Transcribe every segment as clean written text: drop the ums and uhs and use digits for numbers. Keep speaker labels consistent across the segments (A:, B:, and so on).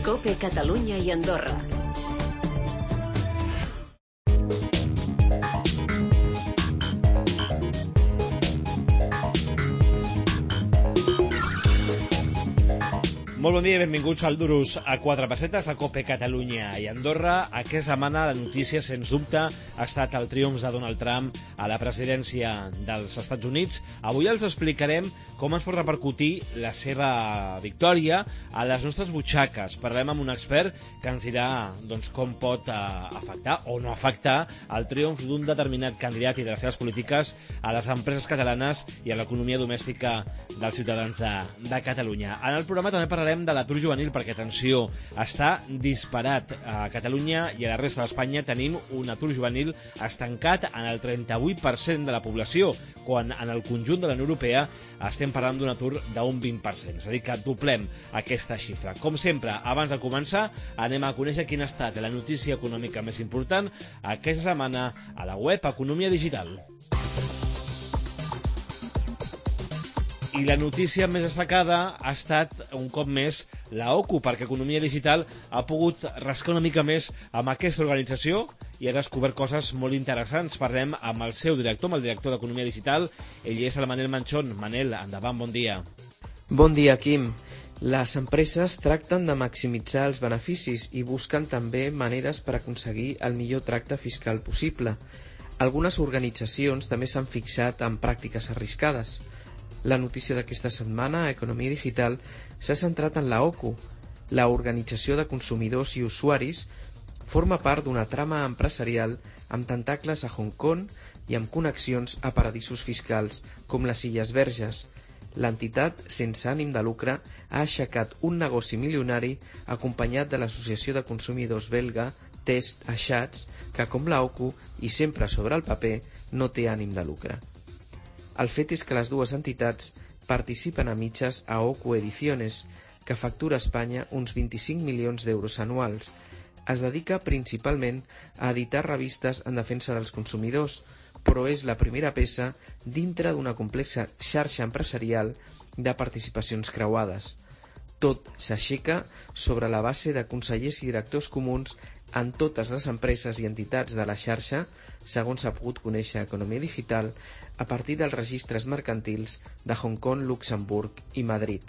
A: COPE Catalunya i Andorra.
B: Molt bon dia i benvinguts al Duros a quatre pessetes, a COPE Catalunya i Andorra. Aquesta setmana la notícia, sens dubte, ha estat el triomf de Donald Trump a la presidència dels Estats Units. Avui els explicarem com ens pot repercutir la seva victòria a les nostres butxaques. Parlem amb un expert que ens dirà com pot afectar o no afectar el triomf d'un determinat candidat i de les seves polítiques a les empreses catalanes i a l'economia domèstica dels ciutadans de Catalunya. En el programa també parlarem de l'atur juvenil perquè, atenció, està disparat. A Catalunya i a la resta d'Espanya tenim un atur juvenil estancat en el 38% de la població, quan en el conjunt de la Unió Europea estem parlant d'un atur d'un 20%. És a dir, que doblem aquesta xifra. Com sempre, abans de començar, anem a conèixer quina ha estat la notícia econòmica més important aquesta setmana a la web Economia Digital. I la notícia més destacada ha estat, un cop més, la OCU, perquè Economia Digital ha pogut rascar una mica més amb aquesta organització i ha descobert coses molt interessants. Parlem amb el seu director, amb el director d'Economia Digital. Ell és el Manel Manchón. Manel, endavant, bon dia.
C: Bon dia, Quim. Les empreses tracten de maximitzar els beneficis i busquen també maneres per aconseguir el millor tracte fiscal possible. Algunes organitzacions també s'han fixat en pràctiques arriscades. La notícia d'aquesta setmana a Economia Digital s'ha centrat en la OCU. La Organització de Consumidors i Usuaris forma part d'una trama empresarial amb tentacles a Hong Kong i amb connexions a paradisos fiscals com les Illes Verges. L'entitat, sense ànim de lucre, ha aixecat un negoci milionari acompanyat de l'Associació de Consumidors belga Test Achats, que, com la OCU, i sempre sobre el paper, no té ànim de lucre. El fet és que les dues entitats participen a mitges a OCU Ediciones, que factura a Espanya uns 25 milions d'euros anuals. Es dedica principalment a editar revistes en defensa dels consumidors, però és la primera peça dintre d'una complexa xarxa empresarial de participacions creuades. Tot s'aixeca sobre la base de consellers i directors comuns en totes les empreses i entitats de la xarxa, segons s'ha pogut conèixer a Economia Digital, a partir dels registres mercantils de Hong Kong, Luxemburg i Madrid.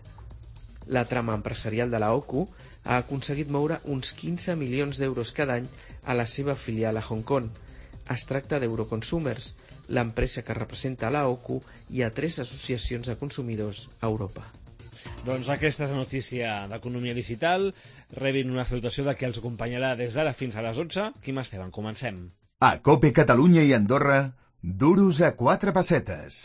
C: La trama empresarial de la OCU ha aconseguit moure uns 15 milions d'euros cada any a la seva filial a Hong Kong. Es tracta d'Euroconsumers, l'empresa que representa a la OCU i a 3 associacions de consumidors a Europa.
B: Doncs aquesta és la notícia d'Economia Digital. Rebin una salutació de qui els acompanyarà des d'ara fins a les 11. Quim Esteban, comencem.
D: A COPE Catalunya i Andorra, Duros a quatre pessetes.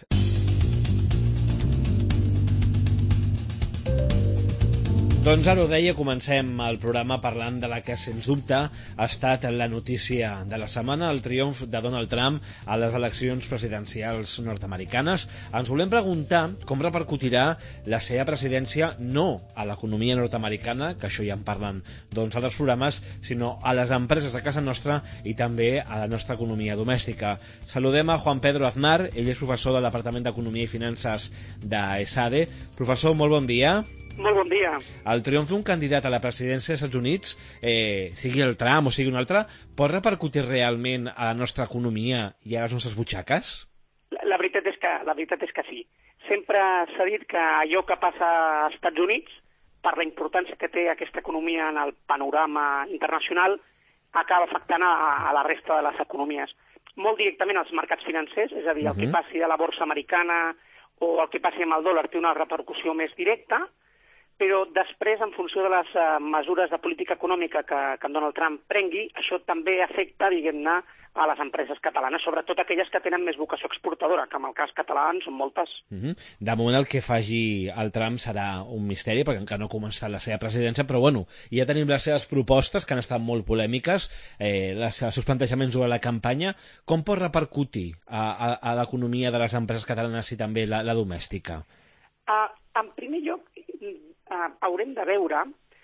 B: Doncs ara ho deia, comencem el programa parlant de la que, sens dubte, ha estat la notícia de la setmana, el triomf de Donald Trump a les eleccions presidencials nord-americanes. Ens volem preguntar com repercutirà la seva presidència no a l'economia nord-americana, que això ja en parlen altres programes, sinó a les empreses de casa nostra i també a la nostra economia domèstica. Saludem a Juan Pedro Aznar, ell és professor del Departament d'Economia i Finances d'ESADE. Professor, molt bon dia.
E: Molt bon dia.
B: El triomf d'un candidat a la presidència dels Estats Units, sigui el Trump o sigui un altre, pot repercutir realment a la nostra economia i a les nostres butxaques?
E: La veritat és que sí. Sempre s'ha dit que allò que passa als Estats Units, per la importància que té aquesta economia en el panorama internacional, acaba afectant a la resta de les economies. Molt directament als mercats financers, és a dir, el que passi a la borsa americana o el que passi amb el dòlar té una repercussió més directa, però després, en funció de les mesures de política econòmica que en Donald Trump prengui, això també afecta, diguem-ne, a les empreses catalanes, sobretot aquelles que tenen més vocació exportadora, que en el cas català en són moltes.
B: De moment el que faci el Trump serà un misteri, perquè encara no ha començat la seva presidència, però bueno, ja tenim les seves propostes, que han estat molt polèmiques, els seus plantejaments sobre la campanya. Com pot repercutir a l'economia de les empreses catalanes i també la domèstica?
E: En primer lloc, haurem de veure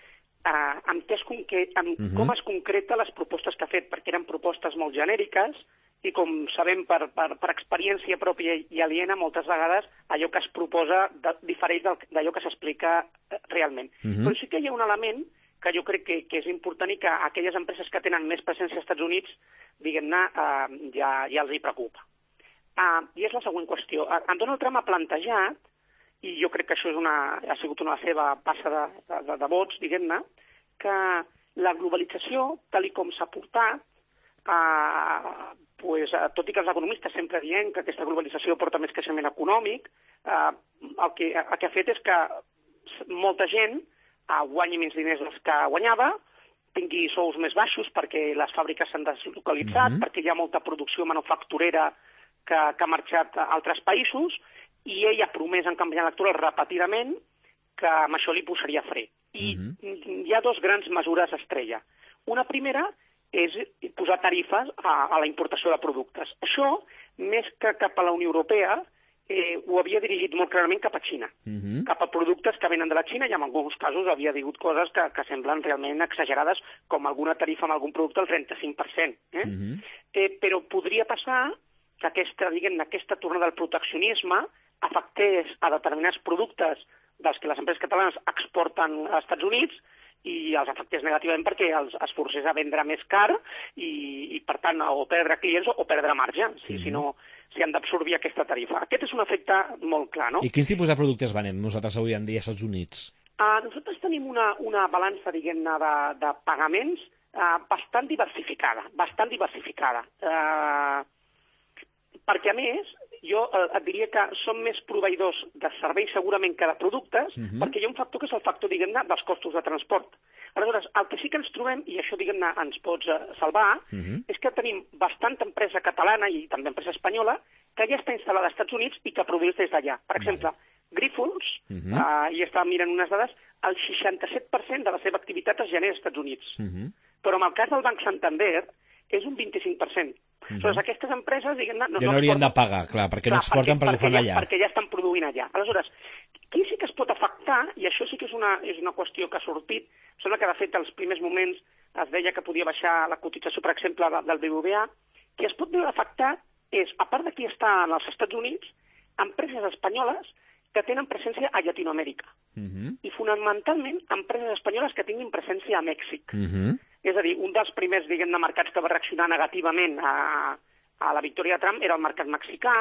E: com es concreta les propostes que ha fet, perquè eren propostes molt genèriques i, com sabem per experiència pròpia i aliena, moltes vegades allò que es proposa difereix d'allò que s'explica realment. Però sí que hi ha un element que jo crec que és important i que aquelles empreses que tenen més presència als Estats Units, diguem-ne, ja els hi preocupa. I és la següent qüestió. En Donald Trump ha plantejat, i jo crec que això ha sigut una seva passa de vots, diguem-ne, que la globalització, tal com s'ha portat, tot i que els economistes sempre dient que aquesta globalització porta més creixement econòmic, el que ha fet és que molta gent guanyi menys diners dels que guanyava, tingui sous més baixos perquè les fàbriques s'han deslocalitzat, perquè hi ha molta producció manufacturera que ha marxat a altres països, i ell ha promès en campanya electoral repetidament que amb això li posaria fre. I hi ha dos grans mesures estrella. Una primera és posar tarifes a la importació de productes. Això, més que cap a la Unió Europea, ho havia dirigit molt clarament cap a Xina, cap a productes que venen de la Xina, i en alguns casos havia dit coses que semblen realment exagerades, com alguna tarifa amb algun producte al 35%. Però podria passar que aquesta tornada al proteccionisme afectés a determinats productes dels que les empreses catalanes exporten als Estats Units i els afectés negativament perquè es forcés a vendre més car i per tant, o perdre clients o perdre marge, si han d'absorbir aquesta tarifa. Aquest és un efecte molt clar, no?
B: I quins tipus de productes venem nosaltres avui en dia als Estats Units?
E: Nosaltres tenim una balança, diguem-ne, de pagaments bastant diversificada, perquè, a més, jo et diria que som més proveïdors de serveis segurament que de productes, perquè hi ha un factor que és el factor, diguem-ne, dels costos de transport. Aleshores, el que sí que ens trobem, i això, diguem-ne, ens pots salvar, és que tenim bastanta empresa catalana i també empresa espanyola que ja està instal·lada als Estats Units i que produeix des d'allà. Per exemple, Grifols, i estava mirant unes dades, el 67% de la seva activitat es genera als Estats Units. Però en el cas del Banc Santander és un 25%. Aleshores, aquestes empreses, diguem-ne...
B: No haurien de pagar, clar, perquè no exporten perquè ho fan allà.
E: Perquè ja estan produint allà. Aleshores, qui sí que es pot afectar, i això sí que és una qüestió que ha sortit, sembla que de fet als primers moments es deia que podia baixar la cotització, per exemple, del BBVA, qui es pot veure afectat és, a part de qui està als Estats Units, empreses espanyoles que tenen presència a Llatinoamèrica. I fonamentalment empreses espanyoles que tinguin presència a Mèxic. És a dir, un dels primers, diguem-ne, mercats que va reaccionar negativament a la victòria de Trump era el mercat mexicà,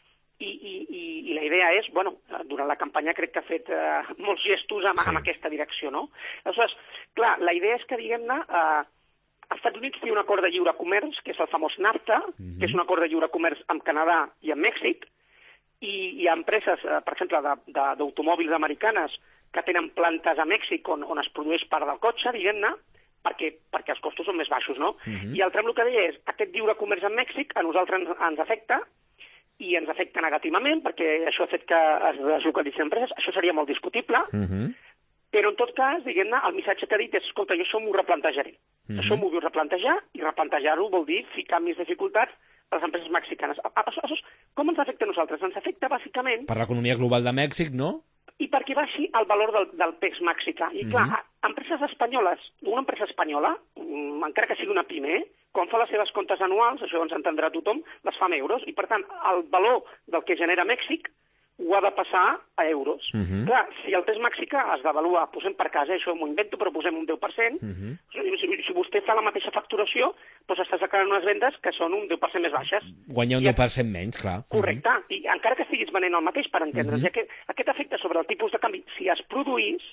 E: i la idea és, durant la campanya crec que ha fet molts gestos en aquesta direcció, no? Aleshores, clar, la idea és que, diguem-ne, als Estats Units té un acord de lliure comerç, que és el famós NAFTA, que és un acord de lliure comerç amb Canadà i amb Mèxic, i hi ha empreses, per exemple, d'automòbils americanes que tenen plantes a Mèxic on es produeix part del cotxe, diguem-ne, perquè els costos són més baixos, no? I el Trump el que deia és, aquest lliure comerç amb Mèxic a nosaltres ens afecta, i ens afecta negativament, perquè això ha fet que es deslocalitzin empreses, això seria molt discutible, però en tot cas, diguem-ne, el missatge que ha dit és, escolta, jo això m'ho replantejaré. Això m'ho vull replantejar, i replantejar-ho vol dir ficar més dificultats a les empreses mexicanes. Aleshores, com ens afecta a nosaltres? Ens afecta, bàsicament...
B: Per l'economia global de Mèxic, no?
E: I perquè baixi el valor del pes mexicà. I clar, empreses espanyoles, una empresa espanyola, encara que sigui una PIME, quan fa les seves comptes anuals, això ens entendrà tothom, les fa en euros, i per tant el valor del que genera Mèxic ho ha de passar a euros. Clar, si el pes mexicà es devalua, posem per cas, això m'ho invento, però posem un 10%, si vostè fa la mateixa facturació, doncs estàs declarant unes vendes que són un 10% més baixes.
B: Guanya un 10% menys, clar.
E: Correcte, i encara que estiguis venent el mateix, per entendre's, aquest efecte sobre el tipus de canvi, si es produís,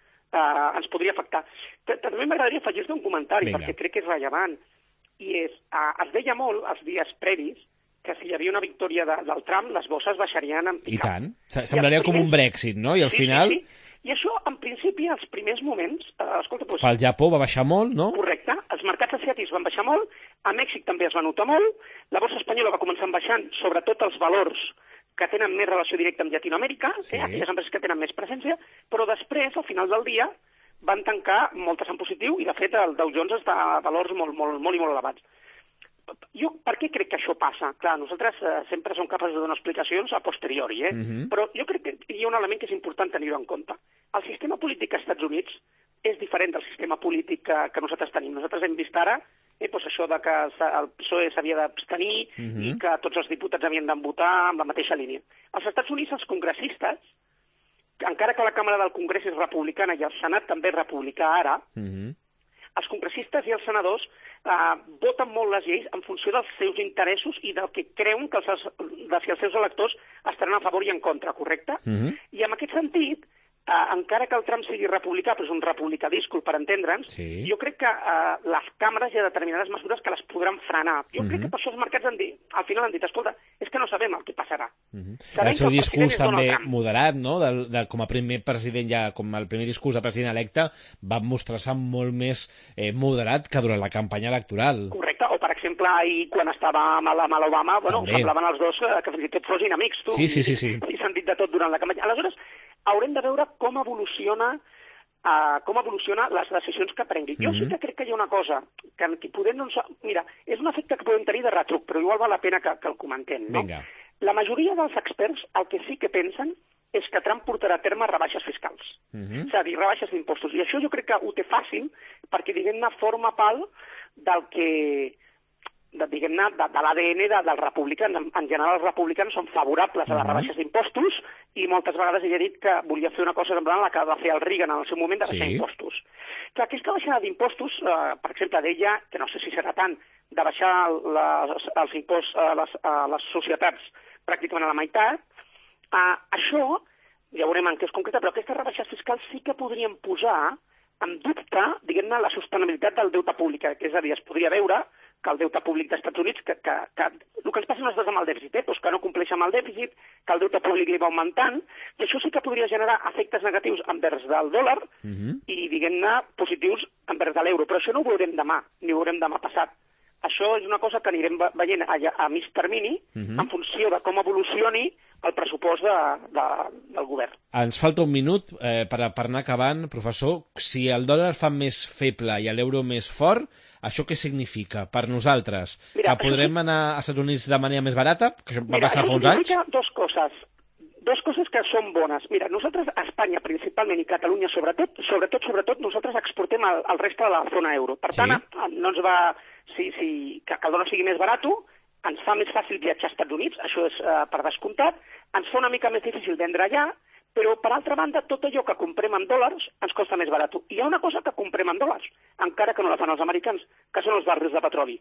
E: ens podria afectar. També m'agradaria afegir-te un comentari, perquè crec que és rellevant, i és, es deia molt els dies previs que si hi havia una victòria del Trump, les bosses baixarien en picat.
B: I tant. Semblaria com un Brexit, no? I al final...
E: Sí. I això, en principi, als primers moments... escolta, doncs...
B: Pel Japó va baixar molt, no?
E: Correcte. Els mercats asiàtics van baixar molt, a Mèxic també es va notar molt, la borsa espanyola va començar baixant, sobretot els valors que tenen més relació directa amb Llatinoamèrica, aquelles empreses que tenen més presència, però després, al final del dia, van tancar moltes en positiu i, de fet, el Dow Jones està a valors molt i molt elevats. Jo, per què crec que això passa? Clar, nosaltres sempre som capaços de donar explicacions a posteriori, però jo crec que hi ha un element que és important tenir-ho en compte. El sistema polític als Estats Units és diferent del sistema polític que nosaltres tenim. Nosaltres hem vist ara això de que el PSOE s'havia d'abstenir i que tots els diputats havien de votar amb la mateixa línia. Als Estats Units els congressistes encara que la Càmera del Congrés és republicana i el Senat també és republicà ara, els congressistes i els senadors voten molt les lleis en funció dels seus interessos i del que creuen que si els seus electors estaran a favor i en contra, correcte? I en aquest sentit, encara que el Trump sigui republicà, però és un republicà díscol, per entendre'ns, jo crec que les càmeres hi ha determinades mesures que les podran frenar. Jo crec que per això els mercats al final han dit, escolta, és que no sabem el que passarà.
B: El seu discurs també moderat, no? Com a primer president, ja com el primer discurs de president electe, va mostrar-se molt més moderat que durant la campanya electoral.
E: Correcte, o per exemple, ahir quan estava amb l'Obama, semblaven els dos que fins i tot fossin amics, tu.
B: Sí.
E: I s'han dit de tot durant la campanya. Aleshores, haurem de veure com evoluciona les decisions que prengui. Jo sí que crec que hi ha una cosa que podem... Mira, és un efecte que podem tenir de retruc, però igual val la pena que el comentem, no?
B: Vinga.
E: La majoria dels experts el que sí que pensen és que Trump portarà a terme rebaixes fiscals. És a dir, rebaixes d'impostos. I això jo crec que ho té fàcil perquè, diguem-ne, forma part del que... diguem-ne, de l'ADN dels republicans. En general, els republicans són favorables a les rebaixes d'impostos i moltes vegades ell ha dit que volia fer una cosa semblant a la que va fer el Reagan en el seu moment de baixar impostos. Clar, aquesta baixada d'impostos, per exemple, deia, que no sé si serà tant, de baixar els imposts a les societats pràcticament a la meitat, això, ja veurem en què és concreta, però aquestes rebaixes fiscals sí que podrien posar en dubte, diguem-ne, la sostenibilitat del deute públic, que és a dir, es podria veure que el deute públic dels Estats Units, que el que ens passa no és amb el dèficit, doncs que no compleix amb el dèficit, que el deute públic li va augmentant, i això sí que podria generar efectes negatius envers del dòlar i, diguem-ne, positius envers de l'euro. Però això no ho veurem demà, ni ho veurem demà passat. Això és una cosa que anirem veient a mig termini en funció de com evolucioni el pressupost del govern.
B: Ens falta un minut per anar acabant, professor. Si el dòlar fa més feble i l'euro més fort, això què significa per nosaltres? Mira, que podrem anar als Estats Units de manera més barata? Que això va passar fa uns anys?
E: Mira, dos coses que són bones. Mira, nosaltres a Espanya principalment i Catalunya sobretot, nosaltres exportem al reste de la zona euro. Per tant, no ens va... que el dòlar sigui més barat, ens fa més fàcil viatjar als Estats Units, això és per descomptat, ens fa una mica més difícil vendre allà, però, per altra banda, tot allò que comprem en dòlars ens costa més barat. I hi ha una cosa que comprem en dòlars, encara que no la fan els americans, que són els barrils de petroli.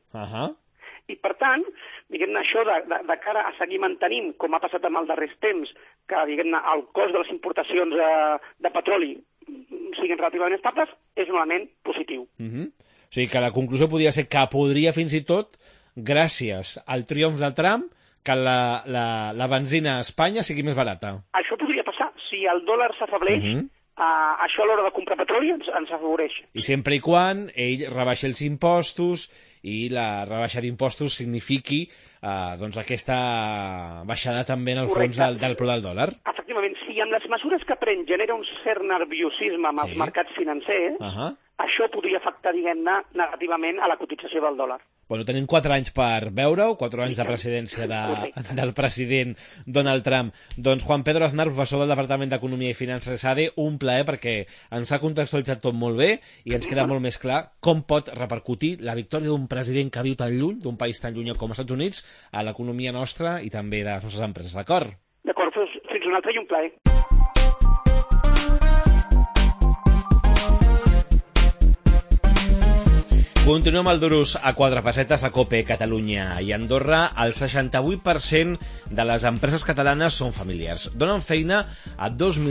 E: I, per tant, diguem-ne, això de cara a seguir mantenint, com ha passat en els darrers temps, que, diguem-ne, el cost de les importacions de petroli siguin relativament estables, és un element positiu.
B: O sigui que la conclusió podria ser que podria fins i tot, gràcies al triomf del Trump, que la benzina a Espanya sigui més barata.
E: Això podria passar. Si el dòlar s'afebleix, això a l'hora de comprar petroli ens afavoreix.
B: I sempre i quan ell rebaixi els impostos i la rebaixa d'impostos signifiqui aquesta baixada també en el fons del preu del dòlar.
E: Efectivament, si amb les mesures que pren genera un cert nerviosisme amb els mercats financers, això podria afectar, diguem-ne, negativament a la cotització del dòlar.
B: Bueno, tenim 4 anys per veure-ho, 4 anys de presidència del president Donald Trump. Doncs Juan Pedro Aznar, professor del Departament d'Economia i Finances de SADE, un plaer perquè ens ha contextualitzat tot molt bé i ens queda molt més clar com pot repercutir la victòria d'un president que viu tan lluny, d'un país tan lluny com els Estats Units, a l'economia nostra i també de les nostres empreses, d'acord?
E: D'acord, fins un altre i un plaer.
B: Continuem al Duros a 4 pessetes a COPE, Catalunya i Andorra. El 68% de les empreses catalanes són familiars. Donen feina a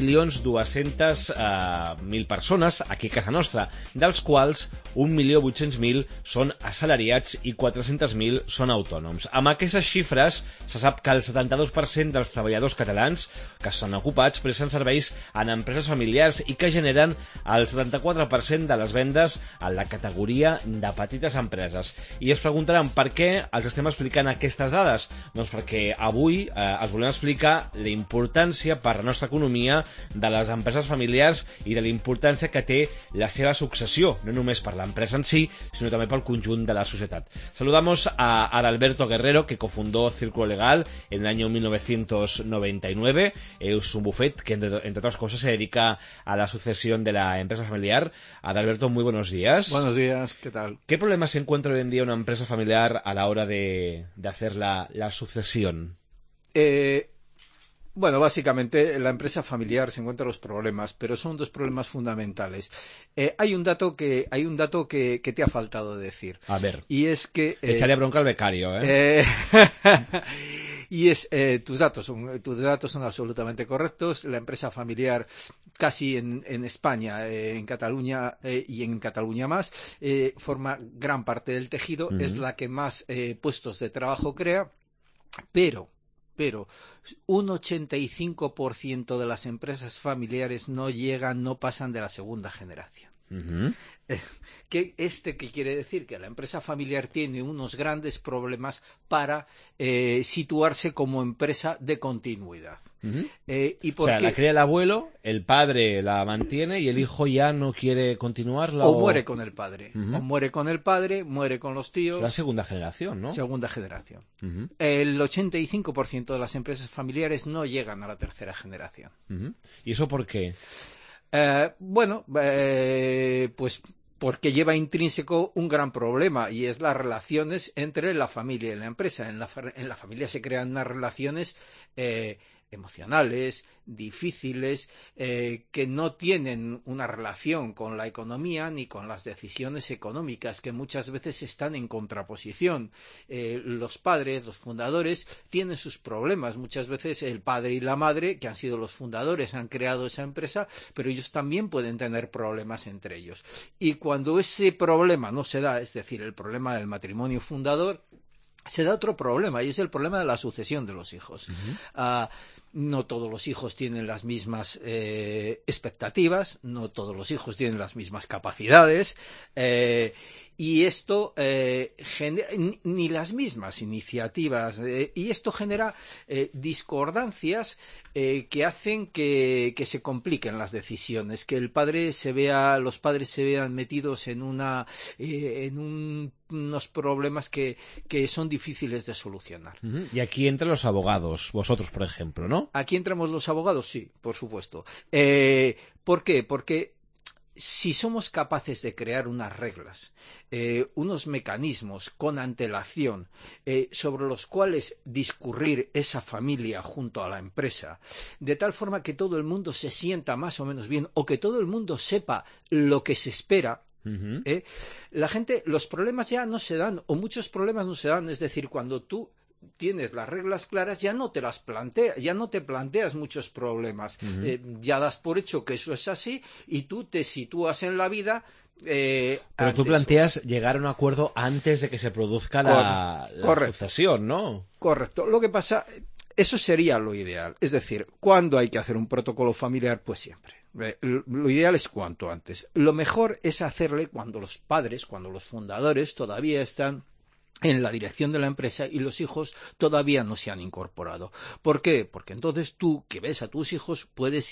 B: 2.200.000 persones aquí a casa nostra, dels quals 1.800.000 són assalariats i 400.000 són autònoms. Amb aquestes xifres se sap que el 72% dels treballadors catalans que estan ocupats presten serveis en empreses familiars i que generen el 74% de les vendes en la categoria de petites empreses. I es preguntaran per què els estem explicant aquestes dades? Doncs perquè avui els volem explicar la importància per la nostra economia de les empreses familiars i de la importància que té la seva successió, no només per l'empresa en si, sino también para el conjunt de la sociedad. Saludamos a Adalberto Guerrero, que cofundó Círculo Legal en el año 1999. Es un bufet que, entre otras cosas, se dedica a la sucesión de la empresa familiar. Adalberto, muy buenos días.
F: Buenos días, ¿qué tal?
B: ¿Qué problemas se encuentra hoy en día una empresa familiar a la hora de hacer la sucesión?
F: Bueno, básicamente la empresa familiar se encuentra los problemas, pero son dos problemas fundamentales. Hay un dato que te ha faltado decir.
B: A ver.
F: Y es que
B: echarle bronca al becario, ¿eh?
F: Y es tus datos son absolutamente correctos. La empresa familiar casi en España, en Cataluña y en Cataluña más, forma gran parte del tejido, es la que más puestos de trabajo crea, pero un 85% de las empresas familiares no pasan de la segunda generación. ¿Qué quiere decir? Que la empresa familiar tiene unos grandes problemas para situarse como empresa de continuidad.
B: O sea, la crea el abuelo, el padre la mantiene y el hijo ya no quiere continuarla.
F: O muere con el padre. O muere con el padre, muere con los tíos.
B: Es la segunda generación, ¿no?
F: Segunda generación. El 85% de las empresas familiares no llegan a la tercera generación.
B: ¿Y eso por qué?
F: Pues porque lleva intrínseco un gran problema, y es las relaciones entre la familia y la empresa. En la familia se crean unas relaciones emocionales, difíciles, que no tienen una relación con la economía ni con las decisiones económicas, que muchas veces están en contraposición. Los padres, los fundadores, tienen sus problemas. Muchas veces el padre y la madre, que han sido los fundadores, han creado esa empresa, pero ellos también pueden tener problemas entre ellos. Y cuando ese problema no se da, es decir, el problema del matrimonio fundador, se da otro problema, y es el problema de la sucesión de los hijos. No todos los hijos tienen las mismas expectativas, no todos los hijos tienen las mismas capacidades, y esto genera ni las mismas iniciativas, y esto genera discordancias que hacen que se compliquen las decisiones, que los padres se vean metidos en unos problemas que son difíciles de solucionar.
B: Y aquí entran los abogados, vosotros, por ejemplo, ¿no?
F: Aquí entramos los abogados, sí, por supuesto. ¿Por qué? Porque si somos capaces de crear unas reglas, unos mecanismos con antelación sobre los cuales discurrir esa familia junto a la empresa, de tal forma que todo el mundo se sienta más o menos bien, o que todo el mundo sepa lo que se espera, los problemas ya no se dan, o muchos problemas no se dan. Es decir, cuando tú tienes las reglas claras, ya no te planteas muchos problemas, ya das por hecho que eso es así, y tú te sitúas en la vida.
B: Pero tú planteas llegar a un acuerdo antes de que se produzca la sucesión, ¿no? Correcto.
F: Lo que pasa, eso sería lo ideal. Es decir, ¿cuándo hay que hacer un protocolo familiar? Pues siempre. Lo ideal es cuanto antes. Lo mejor es hacerle cuando los padres, cuando los fundadores todavía están en la dirección de la empresa y los hijos todavía no se han incorporado. ¿Por qué? Porque entonces tú, que ves a tus hijos, puedes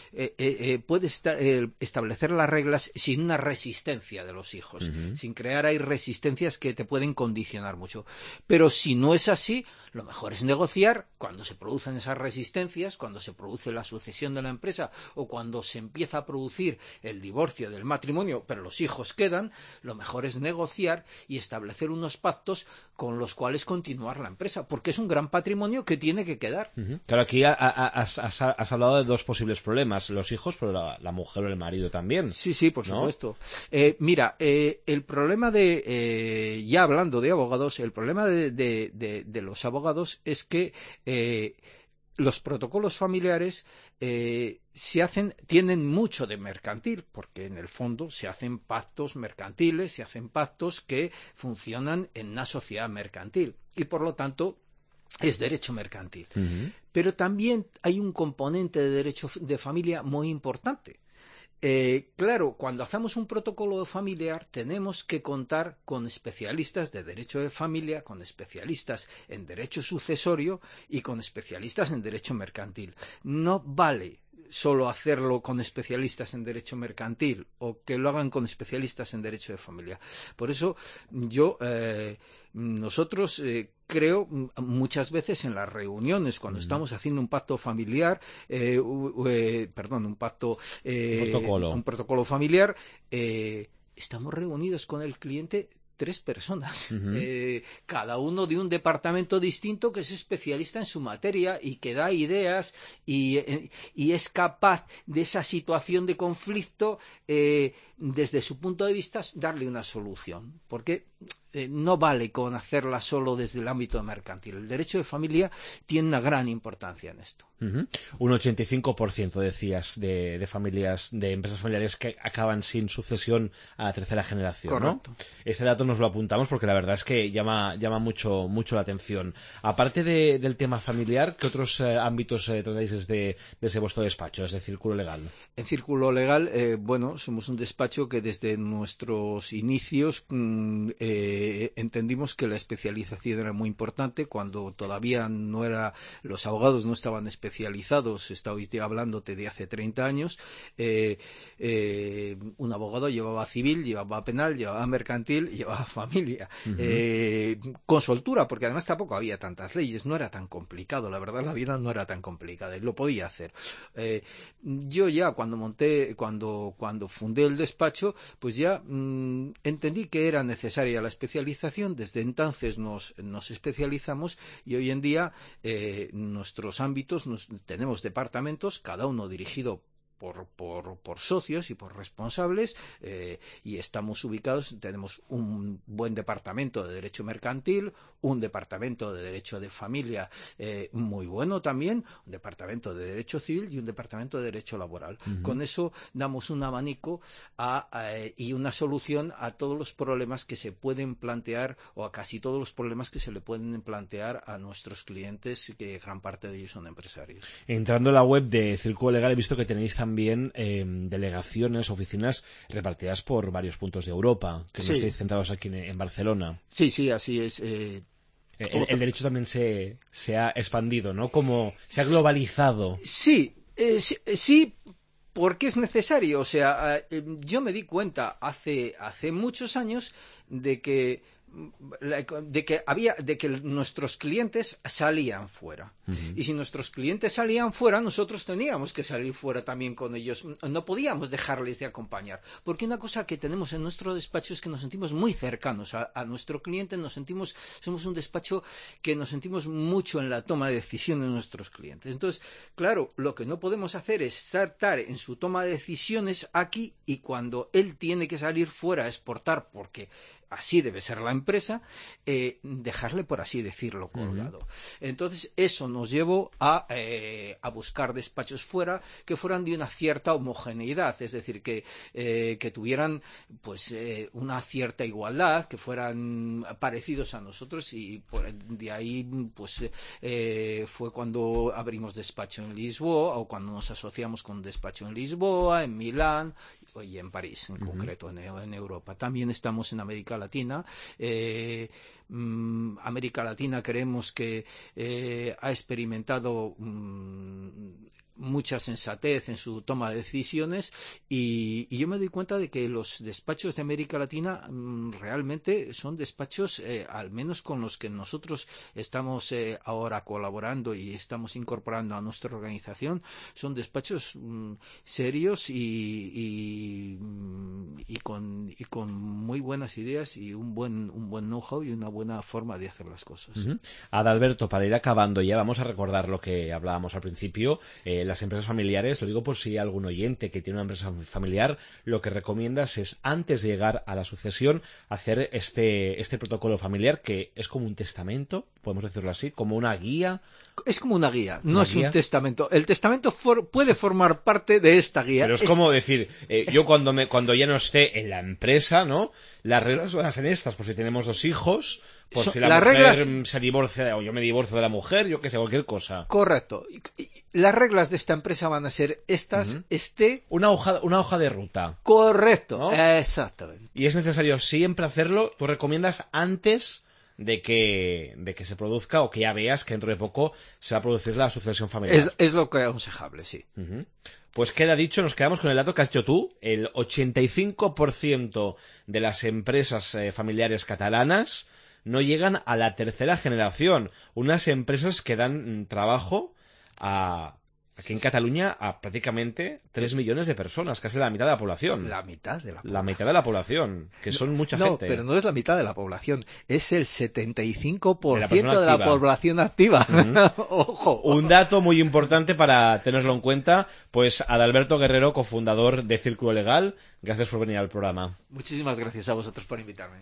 F: establecer las reglas sin una resistencia de los hijos, sin crear ahí resistencias que te pueden condicionar mucho. Pero si no es así, lo mejor es negociar cuando se producen esas resistencias, cuando se produce la sucesión de la empresa o cuando se empieza a producir el divorcio del matrimonio, pero los hijos quedan. Lo mejor es negociar y establecer unos pactos con los cuales continuar la empresa, porque es un gran patrimonio que tiene que quedar.
B: Claro, aquí has hablado de dos posibles problemas, los hijos, pero la mujer o el marido también.
F: Sí, por supuesto. Mira, el problema ya hablando de abogados, el problema de los abogados es que los protocolos familiares tienen mucho de mercantil, porque en el fondo se hacen pactos mercantiles, se hacen pactos que funcionan en una sociedad mercantil, y por lo tanto es derecho mercantil. Pero también hay un componente de derecho de familia muy importante. Claro, cuando hacemos un protocolo familiar tenemos que contar con especialistas de derecho de familia, con especialistas en derecho sucesorio y con especialistas en derecho mercantil. No vale solo hacerlo con especialistas en derecho mercantil o que lo hagan con especialistas en derecho de familia. Por eso nosotros creo muchas veces en las reuniones cuando estamos haciendo un pacto familiar, un protocolo familiar, estamos reunidos con el cliente 3 personas,
B: Uh-huh.
F: cada uno de un departamento distinto que es especialista en su materia y que da ideas y es capaz de esa situación de conflicto, desde su punto de vista, darle una solución. Porque no vale con hacerla solo desde el ámbito mercantil. El derecho de familia tiene una gran importancia en esto.
B: Uh-huh. Un 85% decías de familias, de empresas familiares que acaban sin sucesión a la tercera generación.
F: Correcto.
B: ¿No? Este dato nos lo apuntamos porque la verdad es que llama mucho la atención. Aparte del tema familiar, ¿qué otros ámbitos tratáis desde vuestro despacho, desde Círculo Legal?
F: En Círculo Legal, somos un despacho que desde nuestros inicios entendimos que la especialización era muy importante cuando todavía los abogados no estaban especializados. Estoy hablándote de hace 30 años. Un abogado llevaba civil, llevaba penal, llevaba mercantil, llevaba familia. Uh-huh. Con soltura, porque además tampoco había tantas leyes, no era tan complicado, la verdad la vida no era tan complicada y lo podía hacer. Yo ya cuando fundé el despacho, pues ya entendí que era necesaria la especialización. Desde entonces nos especializamos y hoy en día nuestros ámbitos, tenemos departamentos, cada uno dirigido por socios y por responsables, y estamos ubicados, tenemos un buen departamento de derecho mercantil, un departamento de derecho de familia muy bueno también, un departamento de derecho civil y un departamento de derecho laboral. Uh-huh. Con eso damos un abanico y una solución a todos los problemas que se pueden plantear, o a casi todos los problemas que se le pueden plantear a nuestros clientes, que gran parte de ellos son empresarios.
B: Entrando en la web de Círculo Legal he visto que tenéis también delegaciones, oficinas repartidas por varios puntos de Europa, que no estáis centrados aquí en Barcelona.
F: Sí, así es.
B: El derecho también se ha expandido, ¿no? Como se ha globalizado.
F: Sí, porque es necesario. O sea, yo me di cuenta hace muchos años de que nuestros clientes salían fuera. Uh-huh. Y si nuestros clientes salían fuera, nosotros teníamos que salir fuera también con ellos. No podíamos dejarles de acompañar. Porque una cosa que tenemos en nuestro despacho es que nos sentimos muy cercanos a nuestro cliente. Somos un despacho que nos sentimos mucho en la toma de decisión de nuestros clientes. Entonces, claro, lo que no podemos hacer es estar en su toma de decisiones aquí, y cuando él tiene que salir fuera a exportar, porque así debe ser la empresa, dejarle, por así decirlo, colgado. Uh-huh. Entonces, eso nos llevó a buscar despachos fuera que fueran de una cierta homogeneidad, es decir, que tuvieran pues una cierta igualdad, que fueran parecidos a nosotros, y de ahí pues fue cuando abrimos despacho en Lisboa, o cuando nos asociamos con un despacho en Lisboa, en Milán y en París, en uh-huh. concreto, en Europa. También estamos en América Latina. América Latina creemos que ha experimentado mucha sensatez en su toma de decisiones, y yo me doy cuenta de que los despachos de América Latina realmente son despachos, al menos con los que nosotros estamos ahora colaborando y estamos incorporando a nuestra organización, son despachos serios y con muy buenas ideas y un buen know-how y una buena forma de hacer las cosas.
B: Uh-huh. Adalberto, para ir acabando ya, vamos a recordar lo que hablábamos al principio. Las empresas familiares, lo digo por si hay algún oyente que tiene una empresa familiar, lo que recomiendas es, antes de llegar a la sucesión, hacer este protocolo familiar, que es como un testamento, podemos decirlo así, como una guía.
F: Es como una guía, no es un testamento. El testamento puede formar parte de esta guía.
B: Pero es como decir, yo cuando ya no esté en la empresa, ¿no? Las reglas van a ser estas, por si tenemos 2 hijos, por si la mujer se divorcia, o yo me divorcio de la mujer, yo que sé, cualquier cosa.
F: Correcto. Las reglas de esta empresa van a ser estas,
B: uh-huh. Una hoja de ruta.
F: Correcto,
B: ¿no?
F: Exactamente.
B: Y es necesario siempre hacerlo, tú recomiendas antes de que se produzca, o que ya veas que dentro de poco se va a producir la sucesión familiar.
F: Es lo que es aconsejable, sí.
B: Uh-huh. Pues queda dicho, nos quedamos con el dato que has dicho tú, el 85% de las empresas familiares catalanas no llegan a la tercera generación. Unas empresas que dan trabajo a Aquí en Cataluña a prácticamente 3 millones de personas, casi la mitad de la población.
F: La mitad de la población.
B: La mitad de la población, que son mucha gente.
F: No, pero no es la mitad de la población, es el 75%
B: de
F: la población activa. Ojo.
B: Un dato muy importante para tenerlo en cuenta, pues Adalberto Guerrero, cofundador de Círculo Legal, gracias por venir al programa.
F: Muchísimas gracias a vosotros por invitarme.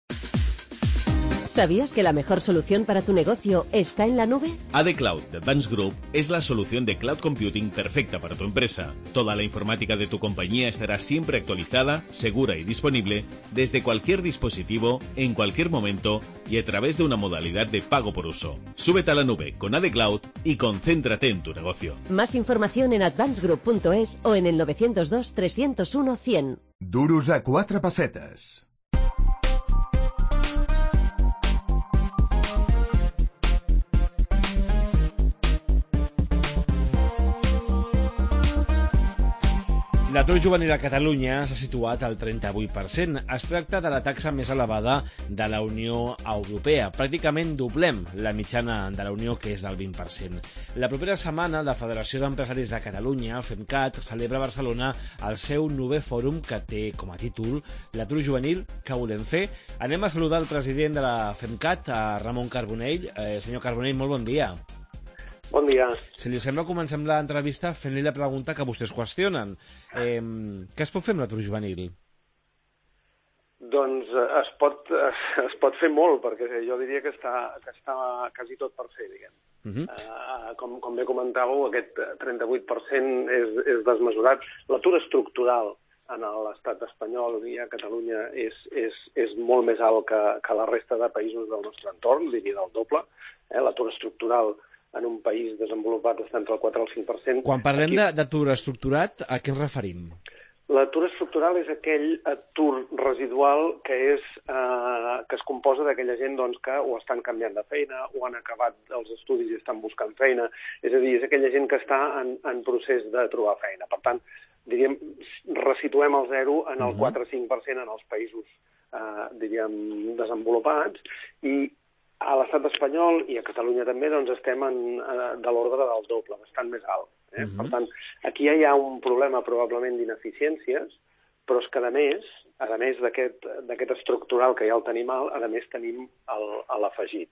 A: ¿Sabías que la mejor solución para tu negocio está en la nube?
G: AD Cloud de Advanced Group es la solución de cloud computing perfecta para tu empresa. Toda la informática de tu compañía estará siempre actualizada, segura y disponible desde cualquier dispositivo, en cualquier momento y a través de una modalidad de pago por uso. Súbete a la nube con AD Cloud y concéntrate en tu negocio.
A: Más información en advancedgroup.es o en el 902 301 100.
D: Duros a 4 pessetes.
B: L'atur juvenil a Catalunya s'ha situat al 38%. Es tracta de la taxa més elevada de la Unió Europea. Pràcticament doblem la mitjana de la Unió, que és del 20%. La propera setmana, la Federació d'Empresaris de Catalunya, FEMCAT, celebra a Barcelona el seu 9è fòrum que té com a títol L'atur juvenil, què volem fer? Anem a saludar el president de la FEMCAT, a Ramon Carbonell. Senyor Carbonell, molt bon dia.
H: Bon dia.
B: Si li sembla, comencem l'entrevista fent-li la pregunta que vostès qüestionen. Què es pot fer amb l'atur juvenil?
H: Doncs es pot fer molt, perquè jo diria que està quasi tot per fer, diguem. Com bé comentàveu, aquest 38% és desmesurat. L'atur estructural en l'estat espanyol i a Catalunya és molt més alt que la resta de països del nostre entorn, diria del doble. L'atur estructural en un país desenvolupat està entre el 4 i el 5%.
B: Quan parlem d'atur estructurat, a què ens referim?
H: L'atur estructural és aquell atur residual que es composa d'aquella gent que o estan canviant de feina o han acabat els estudis i estan buscant feina. És a dir, és aquella gent que està en procés de trobar feina. Per tant, diríem, resituem el zero en el 4 o 5% en els països, diríem, desenvolupats, i a l'estat espanyol i a Catalunya també estem de l'ordre del doble, bastant més alt. Per tant, aquí ja hi ha un problema probablement d'ineficiències, però és que a més d'aquest estructural que ja el tenim alt, a més tenim l'afegit.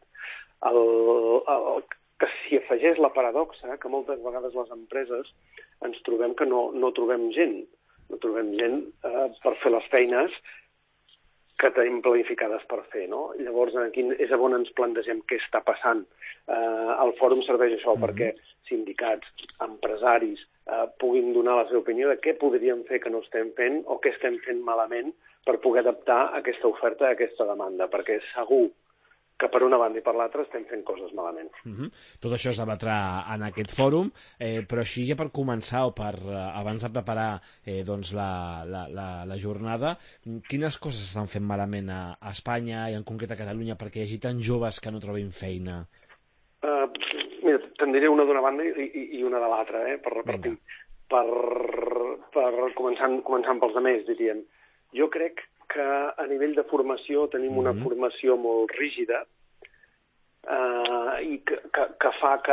H: Que s'hi afegeix la paradoxa que moltes vegades les empreses ens trobem que no trobem gent. No trobem gent per fer les feines que tenim planificades per fer, no? Llavors, aquí és on ens plantegem què està passant. El fòrum serveix això perquè sindicats, empresaris puguin donar la seva opinió de què podríem fer que no estem fent o què estem fent malament per poder adaptar aquesta oferta a aquesta demanda, perquè segur que per una banda i per l'altra estem fent coses malament.
B: Tot això es debatrà en aquest fòrum, però així ja per començar o abans de preparar la jornada, quines coses estan fent malament a Espanya i en concret a Catalunya perquè hi hagi tants joves que no trobin feina?
H: Mira, te'n diré una d'una banda i una de l'altra, per repartir. Per començant pels altres, diríem. Jo crec que a nivell de formació tenim una formació molt rígida i que fa que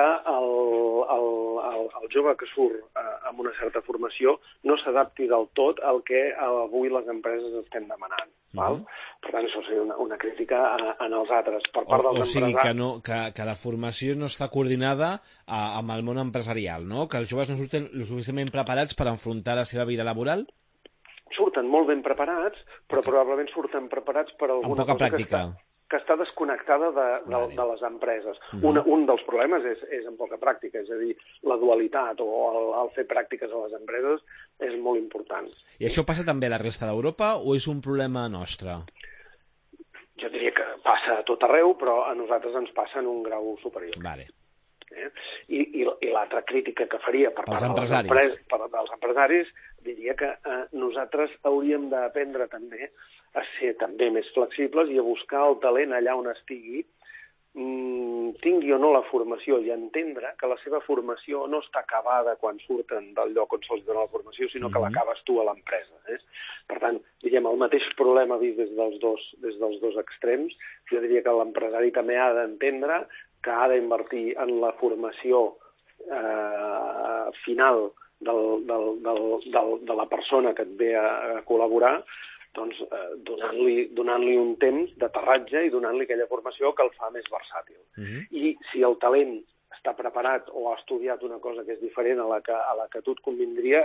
H: el jove que surt amb una certa formació no s'adapti del tot al que avui les empreses estem demanant. Per tant, això seria una crítica en els altres. Per part dels
B: empresaris... que la formació no està coordinada amb el món empresarial, no? Que els joves no surten lo suficientment preparats per enfrontar la seva vida laboral?
H: Surten molt ben preparats, però probablement surten preparats per alguna cosa que està desconnectada de les empreses. Un dels problemes és en poca pràctica, és a dir, la dualitat o el fer pràctiques a les empreses és molt important.
B: I això passa també a la resta d'Europa o és un problema nostre?
H: Jo diria que passa a tot arreu, però a nosaltres ens passa en un grau superior.
B: Vale.
H: I l'altra crítica que faria per part dels empresaris diria que nosaltres hauríem d'aprendre també a ser també més flexibles i a buscar el talent allà on estigui, tingui o no la formació, i entendre que la seva formació no està acabada quan surten del lloc on se'ls dona la formació, sinó que l'acabes tu a l'empresa. Per tant, diguem, el mateix problema vist des dels dos extrems, jo diria que l'empresari també ha d'entendre que ha d'invertir en la formació final de la persona que et ve a col·laborar, doncs donant-li un temps d'aterratge i donant-li aquella formació que el fa més versàtil. I si el talent està preparat o ha estudiat una cosa que és diferent a la que a tu et convindria,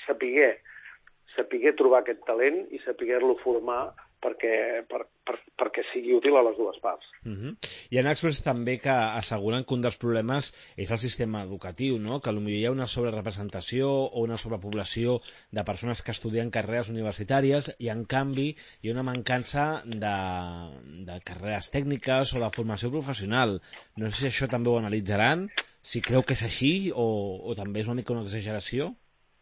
H: saber trobar aquest talent i saber-lo formar perquè sigui útil a les dues parts.
B: Hi ha experts també que asseguren que un dels problemes és el sistema educatiu, no? Que potser hi ha una sobrerepresentació o una sobrepoblació de persones que estudien carreres universitàries i, en canvi, hi ha una mancança de carreres tècniques o de formació professional. No sé si això també ho analitzaran, si creu que és així o també és una mica una exageració.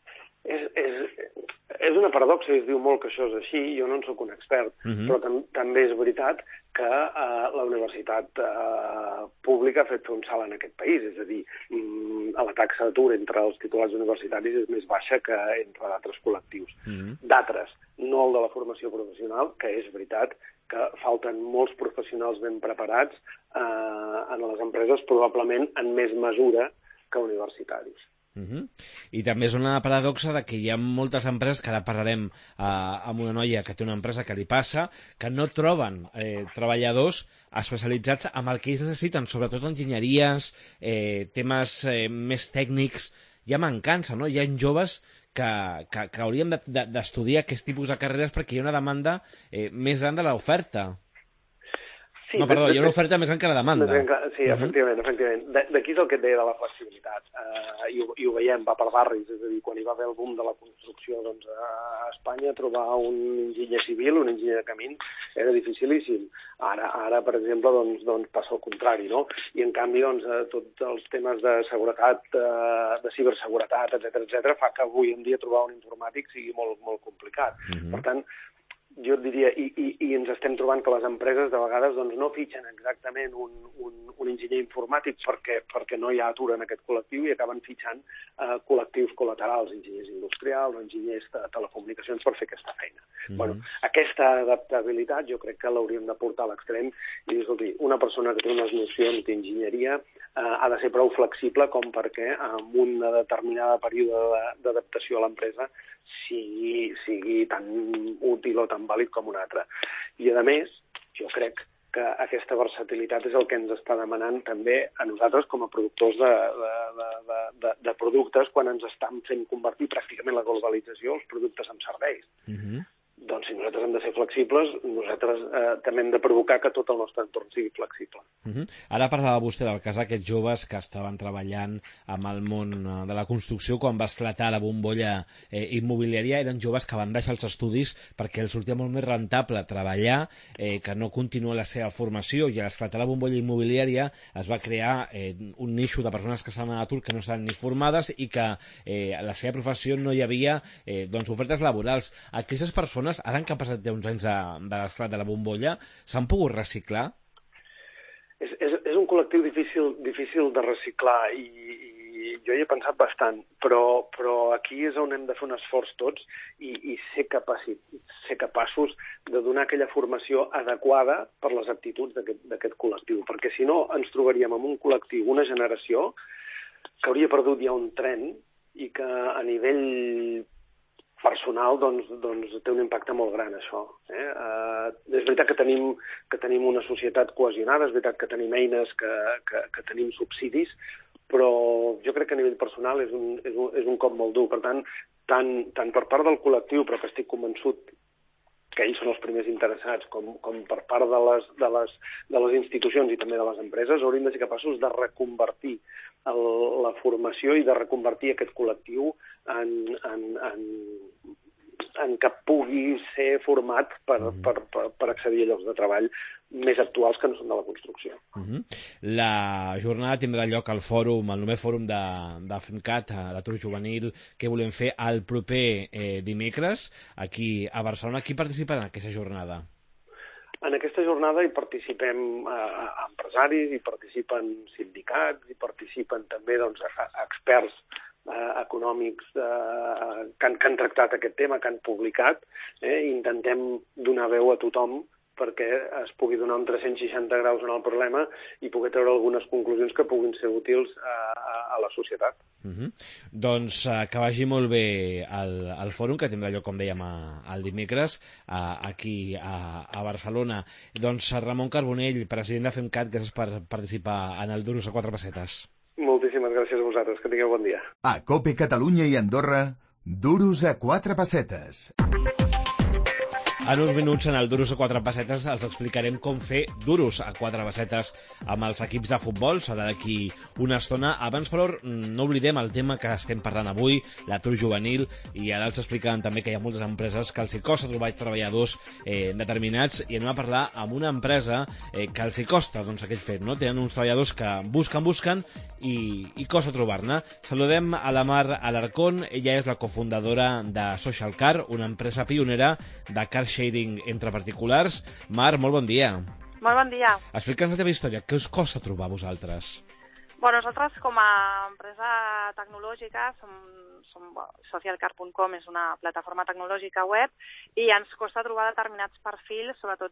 H: És una paradoxa i es diu molt que això és així, jo no en sóc un expert, però també és veritat que la universitat pública ha fet un salt en aquest país, és a dir, la taxa d'atur entre els titulats universitaris és més baixa que entre d'altres col·lectius. D'altres, no el de la formació professional, que és veritat que falten molts professionals ben preparats en les empreses, probablement en més mesura que universitaris.
B: I també és una paradoxa de que hi ha moltes empreses, que ara parlarem amb una noia que té una empresa que li passa, que no troben treballadors especialitzats amb el que ells necessiten, sobretot enginyeries, temes més tècnics. Hi ha mancança, no? Hi ha joves que haurien d'estudiar aquest tipus de carreres perquè hi ha una demanda més gran de l'oferta.
H: Sí,
B: no, perdó, hi ha una oferta més gran que la demanda.
H: Sí, efectivament. D'aquí és el que et deia de la flexibilitat. I ho veiem, va per barris, és a dir, quan hi va haver el boom de la construcció a Espanya, trobar un enginyer civil, un enginyer de camins, era dificilíssim. Ara per exemple, doncs passa el contrari, no? I en canvi, tots els temes de seguretat, de ciberseguretat, etc., fa que avui en dia trobar un informàtic sigui molt, molt complicat. Per tant, jo et diria, i ens estem trobant que les empreses de vegades no fitxen exactament un enginyer informàtic perquè no hi ha atur en aquest col·lectiu i acaben fitxant col·lectius col·laterals, enginyers industrials o enginyers de telecomunicacions per fer aquesta feina. Aquesta adaptabilitat jo crec que l'hauríem de portar a l'extrem i dir, escolti, una persona que té unes nocions d'enginyeria ha de ser prou flexible com perquè en un determinada període d'adaptació a l'empresa sigui tan útil o tan vàlid com un altre. I, a més, jo crec que aquesta versatilitat és el que ens està demanant també a nosaltres com a productors de productes quan ens estan fent convertir pràcticament la globalització els productes en serveis. Doncs si nosaltres hem de ser flexibles, nosaltres també hem de provocar que tot el nostre entorn sigui flexible.
B: Ara parlava vostè del cas d'aquests joves que estaven treballant amb el món de la construcció quan va esclatar la bombolla immobiliària. Eren joves que van deixar els estudis perquè els sortia molt més rentable treballar, que no continuar la seva formació, i a l'esclatar la bombolla immobiliària es va crear un nicho de persones que estaven a l'atur que no estaven ni formades i que a la seva professió no hi havia ofertes laborals. Aquestes persones, ara que han passat ja uns anys de l'esclat de la bombolla, s'han pogut reciclar?
H: És un col·lectiu difícil de reciclar i jo hi he pensat bastant, però aquí és on hem de fer un esforç tots i ser capaços de donar aquella formació adequada per les aptituds d'aquest col·lectiu, perquè si no ens trobaríem en un col·lectiu, una generació, que hauria perdut ja un tren i que a nivell personal té un impacte molt gran, això. És veritat que tenim una societat cohesionada, és veritat que tenim eines, que tenim subsidis, però jo crec que a nivell personal és un cop molt dur. Per tant, tant per part del col·lectiu, però que estic convençut que ells són els primers interessats, com per part de les institucions i també de les empreses, hauríem de ser capaços de reconvertir la formació i de reconvertir aquest col·lectiu en que pugui ser format per accedir a llocs de treball més actuals que no són de la construcció.
B: La jornada tindrà lloc al fòrum, el 9è fòrum de FEMCAT, l'atur juvenil, que volem fer el proper dimecres aquí a Barcelona. Qui participarà en aquesta jornada?
H: En aquesta jornada hi participem empresaris, hi participen sindicats, hi participen també experts econòmics que han tractat aquest tema, que han publicat. Intentem donar veu a tothom perquè es pugui donar un 360 graus en el problema i poder treure algunes conclusions que puguin ser útils a a la societat.
B: Doncs que vagi molt bé el fòrum, que tindrà lloc, com dèiem, el dimecres, aquí a Barcelona. Doncs Ramon Carbonell, president de FEMCAT, gràcies per participar en el Duros a 4 pessetes.
H: Moltíssimes gràcies a vosaltres, que tingueu bon dia.
D: A COPE Catalunya i Andorra, Duros a 4 pessetes.
B: En uns minuts, en el Duros a 4 pessetes, els explicarem com fer duros a 4 pessetes amb els equips de futbol. Serà d'aquí una estona. Abans, però, no oblidem el tema que estem parlant avui, l'atur juvenil, i ara els explicaven també que hi ha moltes empreses que els hi costa trobar treballadors determinats, i anem a parlar amb una empresa que els hi costa aquell fet, no? Tenen uns treballadors que busquen i costa trobar-ne. Saludem a la Mar Alarcón. Ella és la cofundadora de Social Car, una empresa pionera de car sharing entre particulars. Mar, molt bon dia.
I: Molt bon dia.
B: Explica'ns la teva història. Què us costa trobar a vosaltres?
I: Bueno, nosaltres, com a empresa tecnològica, socialcar.com és una plataforma tecnològica web, i ens costa trobar determinats perfils, sobretot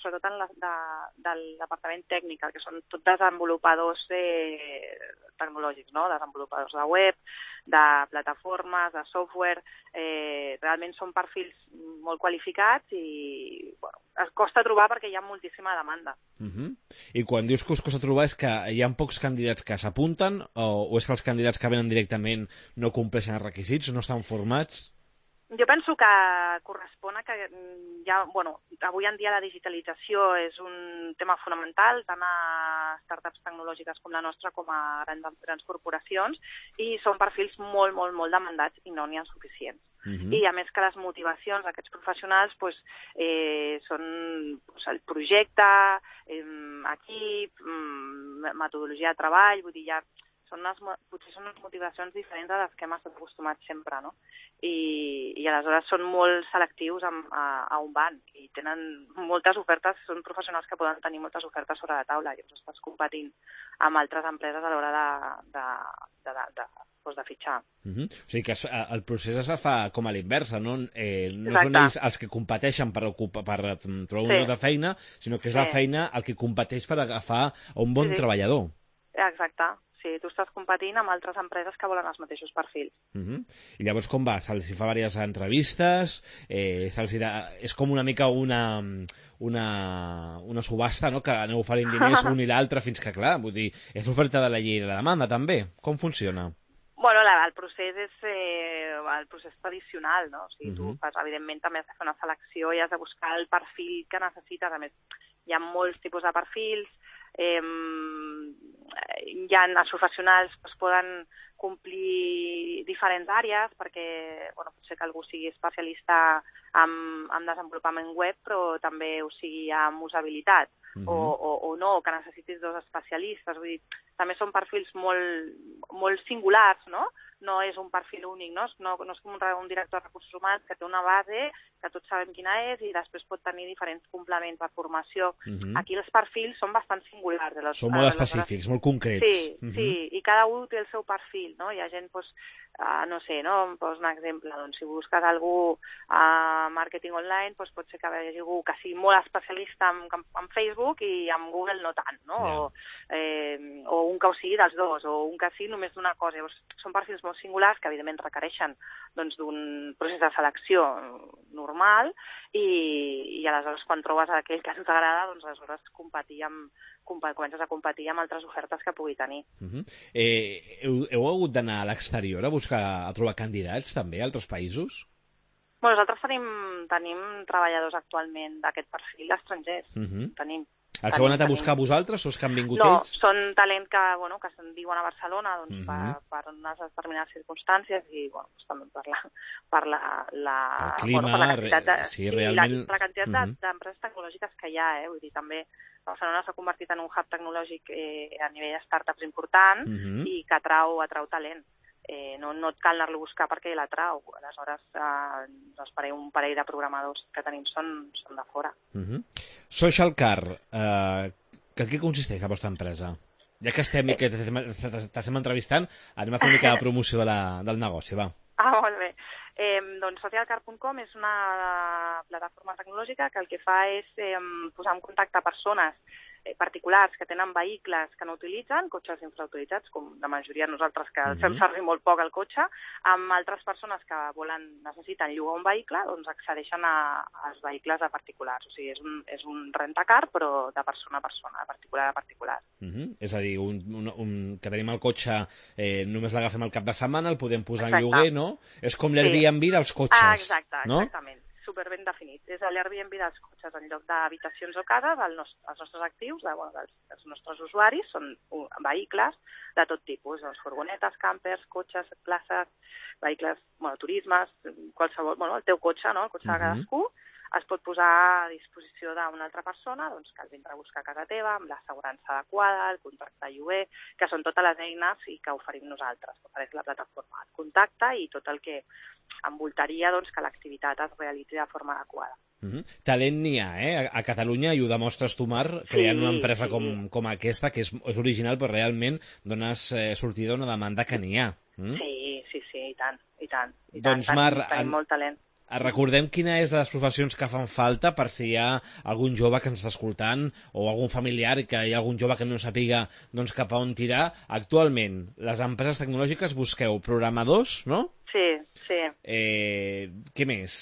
I: del departament tècnic, que són tot desenvolupadors tecnològics, no? Desenvolupadors de web, de plataformes, de software. Realment són perfils molt qualificats i es costa trobar perquè hi ha moltíssima demanda.
B: I quan dius que us costa trobar, és que hi ha pocs candidats que s'apunten, o és que els candidats que venen directament no compleixen els requisits, no estan formats?
I: Jo penso que correspon a que avui en dia la digitalització és un tema fonamental tant a startups tecnològiques com la nostra com a grans corporacions, i són perfils molt, molt, molt demandats i no n'hi ha suficients. I a més que les motivacions d'aquests professionals són el projecte, equip, metodologia de treball, vull dir, potser són unes motivacions diferents a les que hem estat acostumats sempre, no? I aleshores són molt selectius a on van i tenen moltes ofertes, són professionals que poden tenir moltes ofertes sobre la taula, i llavors estàs competint amb altres empreses a l'hora de fitxar.
B: O sigui que el procés es fa com a l'inversa, no? No són ells els que competeixen per trobar un lloc de feina, sinó que és la feina el que competeix per agafar un bon treballador.
I: Exacte. Sí, tu estàs competint amb altres empreses que volen els mateixos perfils.
B: I llavors com va? Se'ls fa diverses entrevistes? És com una mica una subhasta, no? Que aneu oferint diners un i l'altre fins que, clar, vull dir, és l'oferta de la llei de la demanda, també. Com funciona?
I: Bueno, el procés és el procés tradicional, no? O sigui, tu fas, evidentment, també has de fer una selecció i has de buscar el perfil que necessites. A més, hi ha molts tipus de perfils, els professionals poden complir diferents àrees, perquè potser que algú sigui especialista en desenvolupament web, però també ho sigui en usabilitat, o no, que necessitis dos especialistes. Vull dir, també són perfils molt singulars, no? No és un perfil únic, no? No és com un director de recursos humans que té una base, que tots sabem quina és, i després pot tenir diferents complements de formació. Aquí els perfils són bastant singulars.
B: Són molt específics, molt concrets.
I: Sí, i cada un té el seu perfil, no? Hi ha gent, no sé, no? Em poso un exemple, si busques algú a màrqueting online, pot ser que hi hagi algú que sigui molt especialista en Facebook i en Google no tant, no? O un que ho sigui dels dos, o un que sigui només d'una cosa. Llavors, són perfils molt singulars que evidentment requereixen d'un procés de selecció normal, i aleshores quan trobes aquell que ens agrada, doncs aleshores comences a competir amb altres ofertes que pugui tenir.
B: Heu hagut d'anar a l'exterior a trobar candidats també a altres països?
I: Bueno, nosaltres tenim treballadors actualment d'aquest perfil estrangers. Tenim.
B: Els heu anat a buscar vosaltres o és que han vingut ells?
I: No, són talent que se'n diuen a Barcelona per unes determinades circumstàncies i també per la
B: clima,
I: per la quantitat
B: realment...
I: la quantitat d'empreses tecnològiques que hi ha. Vull dir, també Barcelona s'ha convertit en un hub tecnològic a nivell de startups important i que atrau talent. No et cal anar-lo a buscar perquè l'atrau. Aleshores, un parell de programadors que tenim són de fora.
B: Social Car, en què consisteix la vostra empresa? Ja que estem i que t'estem entrevistant, anem a fer una mica de promoció del negoci, va.
I: Molt bé. Doncs socialcar.com és una plataforma tecnològica que el que fa és posar en contacte persones particulars que tenen vehicles que no utilitzen, cotxes infrautilitzats, com la majoria de nosaltres que fem servir molt poc el cotxe, amb altres persones que necessiten llogar un vehicle, doncs accedeixen als vehicles de particulars. O sigui, és un rentacar, però de persona a persona, de particular a particular.
B: És a dir, que tenim el cotxe, només l'agafem al cap de setmana, el podem posar en lloguer, no? És com l'Airbnb dels cotxes, no?
I: Exactament. Super ben definit. És l'Airbnb dels cotxes en lloc d'habitacions o cases. Els nostres actius, dels nostres usuaris, són vehicles de tot tipus, doncs furgonetes, campers, cotxes, places, vehicles, turismes, qualsevol, el teu cotxe, no? El cotxe de cadascú, es pot posar a disposició d'una altra persona doncs, que el vindrà a buscar a casa teva, amb l'assegurança adequada, el contracte de lloguer, que són totes les eines que oferim nosaltres, que ofereix la plataforma. El contacte i tot el que envoltaria doncs, que l'activitat es realitzi de forma adequada.
B: Talent n'hi ha, a Catalunya, i ho demostres tu, Mar, creant una empresa com aquesta, que és original, però realment dones sortida a una demanda que n'hi ha.
I: Sí, i tant.
B: Doncs, Mar,
I: tenim molt talent.
B: Recordem quina és de les professions que fan falta per si hi ha algun jove que ens està escoltant o algun familiar, que hi ha algun jove que no sàpiga doncs, cap a on tirar. Actualment, les empreses tecnològiques busqueu programadors, no?
I: Sí.
B: Què més?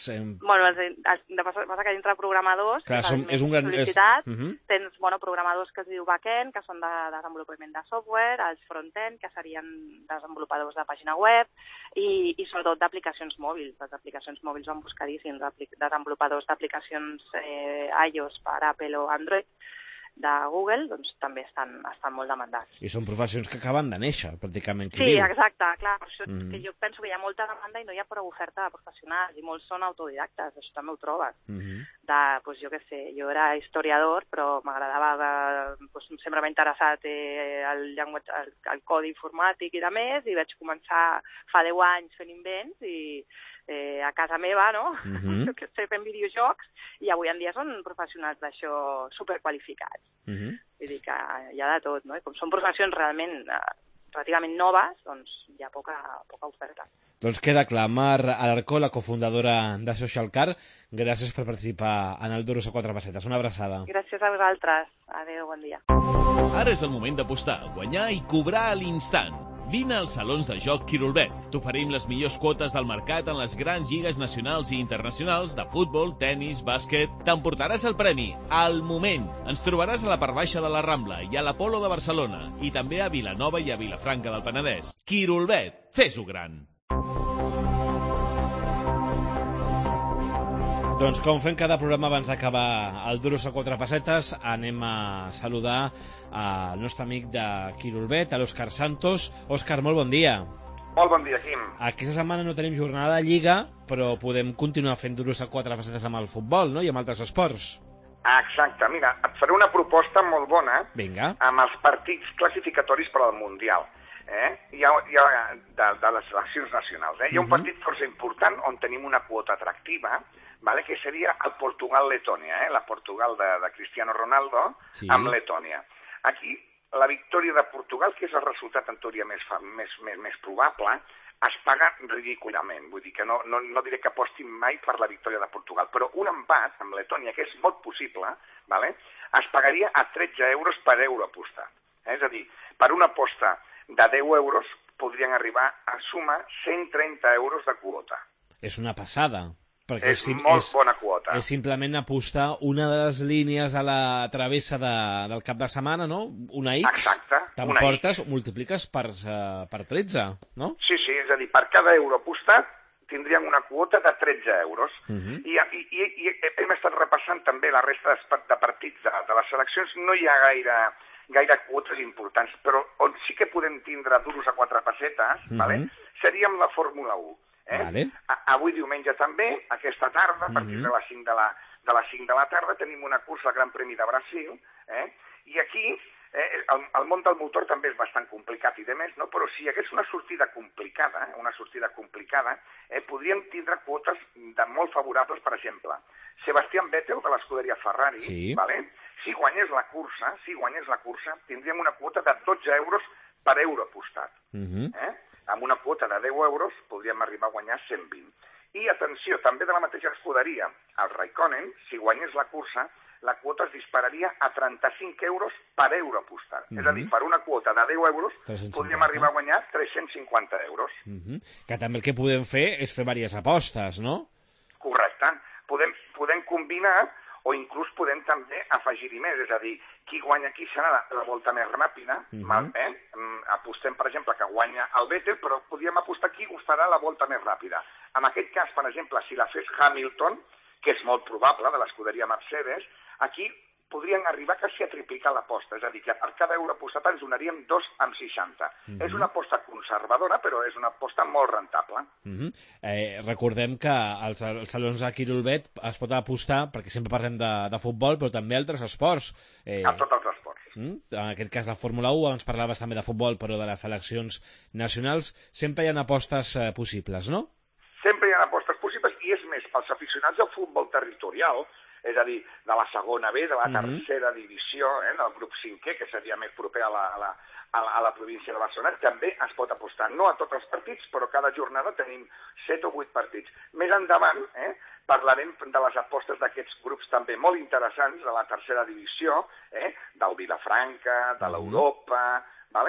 I: Passa que dintre programadors,
B: és un gran
I: sol·licitat, tens programadors que es diu backend, que són de desenvolupament de software, els frontend, que serien desenvolupadors de pàgina web, i sobretot d'aplicacions mòbils. Les aplicacions mòbils van buscadíssims, desenvolupadors d'aplicacions iOS per Apple o Android, de Google, doncs també estan molt demandats.
B: I són professions que acaben de néixer, pràcticament.
I: Sí, exacte, clar. Per això que jo penso que hi ha molta demanda i no hi ha prou oferta de professionals, i molts són autodidactes, això també ho trobes. Jo què sé, jo era historiador, però m'agradava, sempre m'ha interessat el codi informàtic i de més, i vaig començar fa 10 anys fent invents i a casa meva, no? Jo que sé, fent videojocs, i avui en dia són professionals d'això superqualificats. Vull dir que hi ha de tot, no? I com són professions realment relativament noves, doncs hi ha poca oferta.
B: Doncs queda clar, Mar Alarcó, la cofundadora de Socialcar, gràcies per participar en el Duros a 4 pessetes. Una abraçada.
I: Gràcies a vosaltres. Adéu, bon dia.
G: Ara és el moment d'apostar, guanyar i cobrar a l'instant. Vine als salons de joc Quirolbet. T'oferim les millors quotes del mercat en les grans lligues nacionals i internacionals de futbol, tennis, bàsquet. T'emportaràs el premi al moment. Ens trobaràs a la part baixa de la Rambla i a l'Apolo de Barcelona, i també a Vilanova i a Vilafranca del Penedès. Quirolbet, fes-ho gran.
B: Doncs com fem cada programa abans d'acabar el Duros a 4 pessetes, anem a saludar al nostre amic de Quirolbet, a l'Òscar Santos. Òscar, molt bon dia.
J: Molt bon dia, Quim.
B: Aquesta setmana no tenim jornada de Lliga, però podem continuar fent Duros a 4 pessetes amb el futbol, no? I amb altres esports.
J: Exacte. Mira, et faré una proposta molt bona.
B: Vinga.
J: Amb els partits classificatoris per al Mundial. Hi ha de les seleccions nacionals. Hi ha un partit força important on tenim una quota atractiva, que seria el Portugal-Letònia, la Portugal de Cristiano Ronaldo amb Letònia. Aquí, la victòria de Portugal, que és el resultat en teoria més probable, es paga ridículament. Vull dir que no diré que apostin mai per la victòria de Portugal, però un empat amb Letònia, que és molt possible, es pagaria a 13 euros per euro apostat. És a dir, per una aposta de 10 euros podrien arribar a sumar 130 euros de quota.
B: És una passada.
J: És molt bona quota.
B: És simplement apostar una de les línies a la travessa del cap de setmana, no? Una X.
J: Exacte.
B: T'emportes, multipliques per 13, no?
J: Sí, és a dir, per cada euro apostat tindríem una quota de 13 euros. I hem estat repassant també la resta de partits de les seleccions. No hi ha gaire quotes importants, però on sí que podem tindre duros a 4 pessetes, seria amb la Fórmula 1. Avui diumenge també, aquesta tarda, a partir de les 5 de la tarda, tenim una cursa al Gran Premi de Brasil, i aquí el món del motor també és bastant complicat i de més, no? Però si hi hagués una sortida complicada, podríem tindre quotes molt favorables, per exemple. Sebastián Vettel, de l'escuderia Ferrari, si guanyés la cursa, tindríem una quota de 12 euros per euro apostat. Amb una quota de 10 euros podríem arribar a guanyar 120. I, atenció, també de la mateixa escuderia, el Raikkonen, si guanyés la cursa, la quota es dispararia a 35 euros per euro apostat. És a dir, per una quota de 10 euros podríem arribar a guanyar 350 euros.
B: Que també el que podem fer és fer diverses apostes, no?
J: Correcte. Podem combinar o inclús podem també afegir-hi més, és a dir, qui guanya aquí serà la volta més ràpida, apostem, per exemple, que guanya el Vettel, però podríem apostar qui farà la volta més ràpida. En aquest cas, per exemple, si la fes Hamilton, que és molt probable, de l'escuderia Mercedes, aquí podrien arribar quasi a triplicar l'aposta, és a dir, que per cada euro apostat ens donaríem 2,60. És una aposta conservadora, però és una aposta molt rentable.
B: Recordem que als salons de Quirolbet es pot apostar, perquè sempre parlem de futbol, però també altres esports.
J: A tots els esports.
B: En aquest cas la Fórmula 1, abans parlaves també de futbol, però de les seleccions nacionals, sempre hi ha apostes possibles, no?
J: Sempre hi ha apostes possibles, i és més, pels aficionats del futbol territorial, és a dir, de la segona B, de la tercera divisió, del grup 5è, que seria més proper a la província de Barcelona, també es pot apostar. No a tots els partits, però cada jornada tenim 7 o 8 partits. Més endavant parlarem de les apostes d'aquests grups també molt interessants, de la tercera divisió, del Vilafranca, de l'Europa,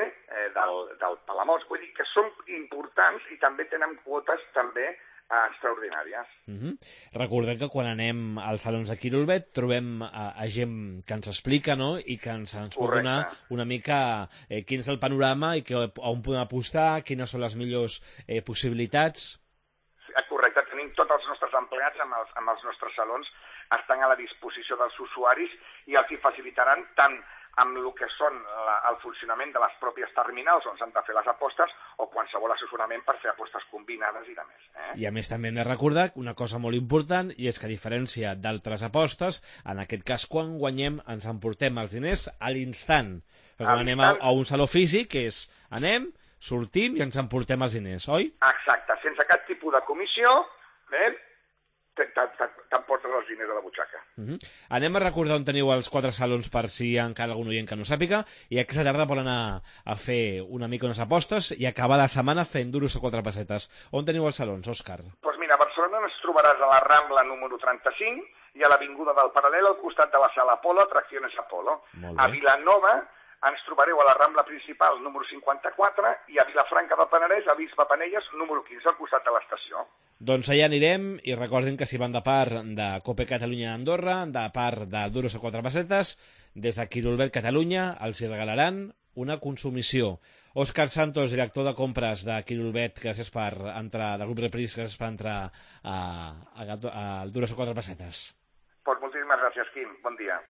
J: del Palamós. Vull dir que són importants i també tenen quotes també extraordinàries.
B: Recordem que quan anem als salons de Quirolbet trobem a gent que ens explica, no?, i que ens pot donar una mica quin és el panorama i on podem apostar, quines són les millors possibilitats.
J: Correcte, tenim tots els nostres empleats amb els nostres salons, estan a la disposició dels usuaris i els hi facilitaran tant amb el que són el funcionament de les pròpies terminals on s'han de fer les apostes o qualsevol assessorament per fer apostes combinades i de més.
B: I a més també hem de recordar una cosa molt important, i és que a diferència d'altres apostes, en aquest cas quan guanyem ens emportem els diners a l'instant. Perquè quan anem a un saló físic és anem, sortim i ens emportem els diners, oi?
J: Exacte, sense cap tipus de comissió, t'emportes els diners a la butxaca.
B: Anem a recordar on teniu els 4 salons per si hi ha encara algun oient que no sàpiga, i aquesta tarda volen anar a fer una mica unes apostes i acabar la setmana fent duros a 4 pessetes. On teniu els salons, Òscar?
J: Doncs mira, a Barcelona ens trobaràs a la Rambla número 35 i a l'Avinguda del Paral·lel al costat de la Sala Apolo, Atracciones Apolo. A Vilanova ens trobareu a la Rambla Principal número 54 i a Vilafranca del Penedès, a Bisbe Penelles número 15, al costat de l'estació.
B: Doncs allà anirem, i recordin que si van de part de Cope Catalunya Andorra, de part de Duros a 4 pessetes, des de Quirolbet Catalunya els hi regalaran una consumició. Òscar Santos, director de compres de Quirolbet, gràcies per entrar, del grup Repris, gràcies per entrar al Duros a 4 pessetes.
J: Pues moltíssimes gràcies, Quim. Bon dia.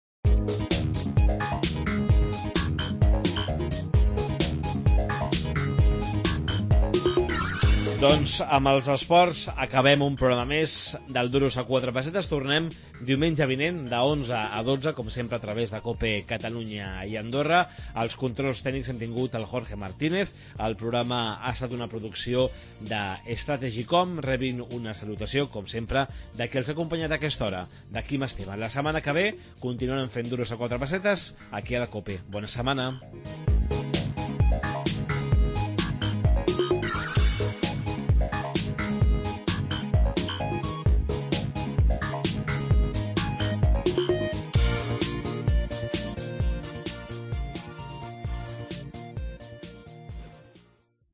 B: Doncs amb els esports acabem un programa més del Duros a 4 pessetes. Tornem diumenge vinent de 11 a 12, com sempre a través de Cope Catalunya i Andorra. Els controls tècnics hem tingut el Jorge Martínez. El programa ha estat una producció de Strategicom. Rebin una salutació, com sempre, de qui els ha acompanyat a aquesta hora, de Quim Esteve. La setmana que ve continuarem fent Duros a 4 pessetes aquí a la Cope. Bona setmana.